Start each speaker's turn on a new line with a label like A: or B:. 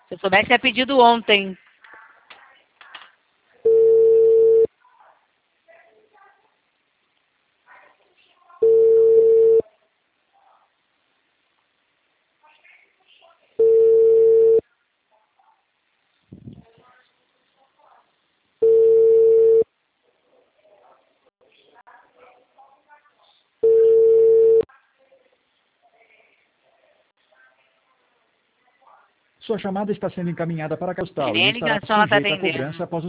A: Se eu soubesse, tinha pedido ontem.
B: Sua chamada está sendo encaminhada para a postal
A: Nem
B: e
A: a
B: estará
A: ligação ela tá
B: sujeita a
A: atendendo.
B: cobrança após o